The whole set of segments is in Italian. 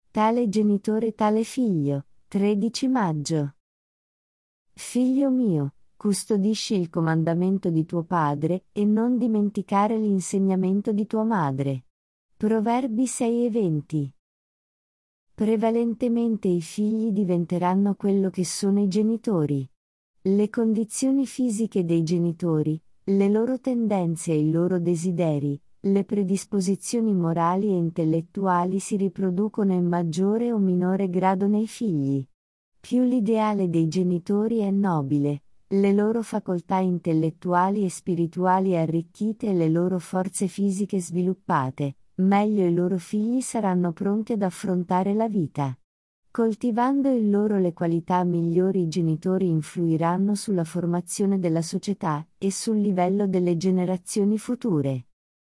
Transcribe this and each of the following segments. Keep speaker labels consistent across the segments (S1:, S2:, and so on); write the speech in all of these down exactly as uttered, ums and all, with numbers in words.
S1: Tale genitore tale figlio. tredici maggio. Figlio mio, custodisci il comandamento di tuo padre e non dimenticare l'insegnamento di tua madre. Proverbi sei e venti. Prevalentemente i figli diventeranno quello che sono i genitori. Le condizioni fisiche dei genitori, le loro tendenze e i loro desideri, le predisposizioni morali e intellettuali si riproducono in maggiore o minore grado nei figli. Più l'ideale dei genitori è nobile, le loro facoltà intellettuali e spirituali arricchite e le loro forze fisiche sviluppate, meglio i loro figli saranno pronti ad affrontare la vita. Coltivando in loro le qualità migliori, i genitori influiranno sulla formazione della società e sul livello delle generazioni future.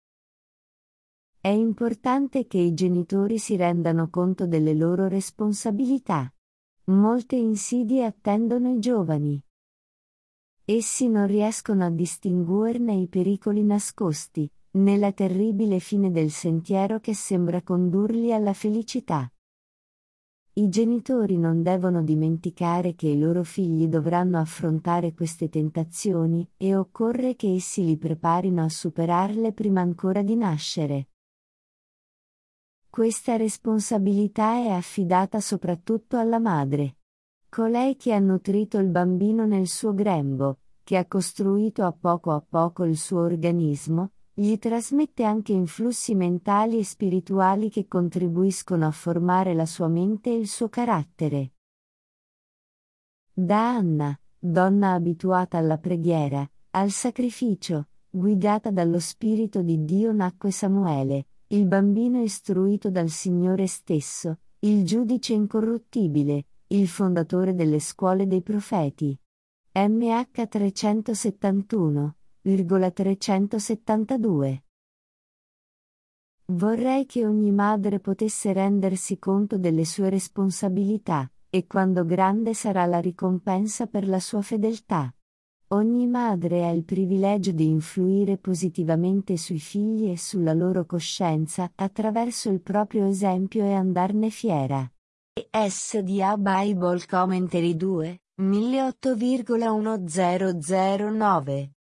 S1: È importante che i genitori si rendano conto delle loro responsabilità. Molte insidie attendono i giovani. Essi non riescono a distinguerne i pericoli nascosti, né la terribile fine del sentiero che sembra condurli alla felicità. I genitori non devono dimenticare che i loro figli dovranno affrontare queste tentazioni e occorre che essi li preparino a superarle prima ancora di nascere. Questa responsabilità è affidata soprattutto alla madre. Colei che ha nutrito il bambino nel suo grembo, che ha costruito a poco a poco il suo organismo, gli trasmette anche influssi mentali e spirituali che contribuiscono a formare la sua mente e il suo carattere. Da Anna, donna abituata alla preghiera, al sacrificio, guidata dallo Spirito di Dio, nacque Samuele, il bambino istruito dal Signore stesso, il giudice incorruttibile, il fondatore delle scuole dei profeti. M H trecentosettantuno, trecentosettantadue. Vorrei che ogni madre potesse rendersi conto delle sue responsabilità, e quando grande sarà la ricompensa per la sua fedeltà. Ogni madre ha il privilegio di influire positivamente sui figli e sulla loro coscienza attraverso il proprio esempio e andarne fiera. S D A Bible Commentary due, milleotto virgola milleottocentonove